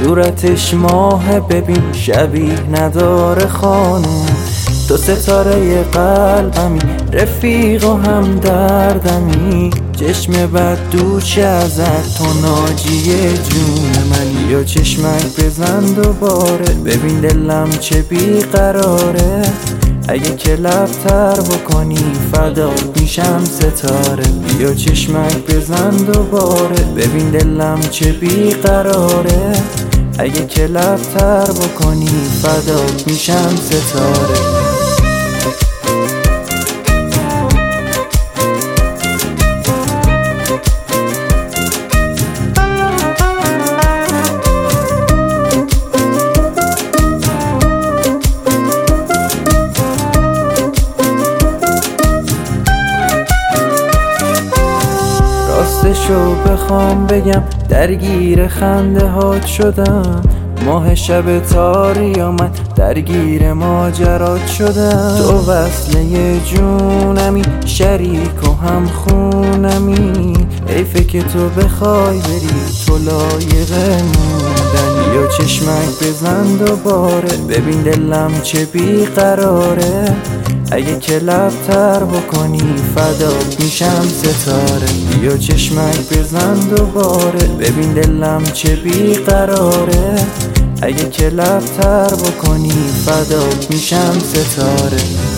صورتش ماه ببین شبیه نداره خانوم. تو ستاره قلبمی، رفیق و هم دردمی، چشم بد دوشه ازت تو ناجی جون من. یا چشمک بزن دوباره ببین دلم چه بیقراره، اگه که لبتر بکنی فدا میشم ستاره. یا چشمک بزن دوباره ببین دلم چه بیقراره، اگه که لبتر بکنی فدا میشم ستاره. راستشو بخوام بگم درگیر خنده هات شدم، ماه شب تاری آمد درگیر ماجرات شدم. تو وصله جونمی، شریک و هم خونمی، حیفه که تو بخوای بری تو لایق موندنی. یا چشمک بزن دوباره ببین دلم چه بیقراره، اگه که لبتر بکنی فدا میشم ستاره. یا چشمک بزن دوباره ببین دلم چه بیقراره، اگه که لبتر بکنی فدا میشم ستاره.